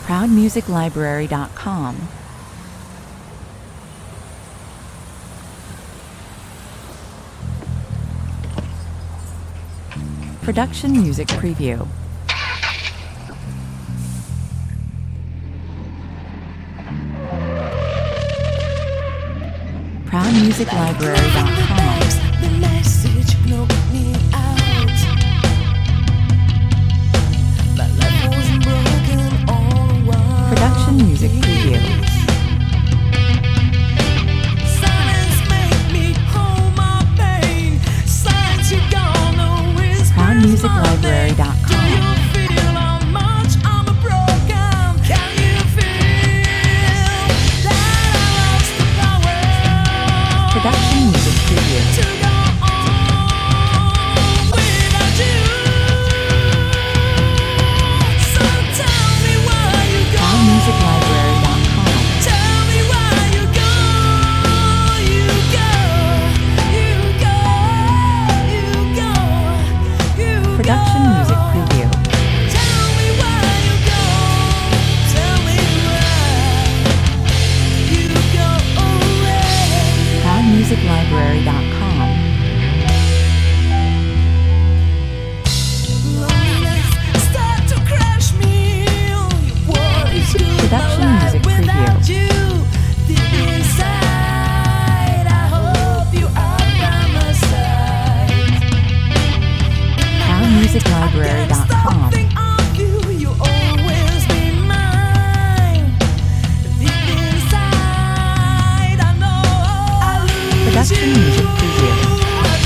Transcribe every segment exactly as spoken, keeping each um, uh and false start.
proud music library dot com. Production Music Preview. proud music library dot com. Production Music Preview. proud music library dot com. Production Music Preview. proud music library dot com. Production Music Preview. proud music library dot com. Production Music Preview. proud music library dot com. Production Music Preview.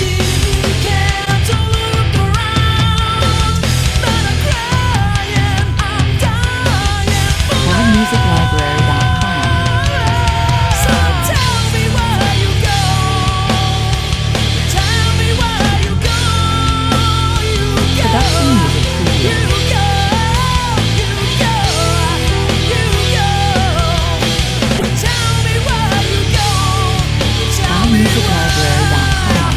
proud music library dot com. Production Music Preview. proud music library dot com.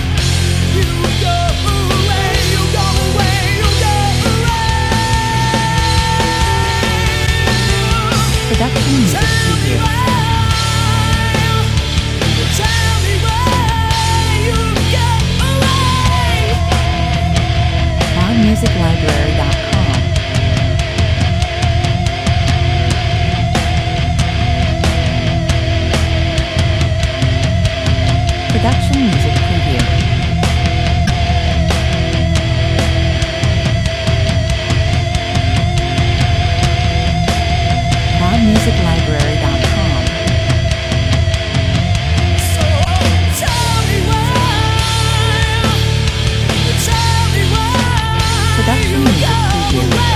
Production Music Preview. proud music library dot com. Production Music Preview. proud music library dot com. Production Music Preview.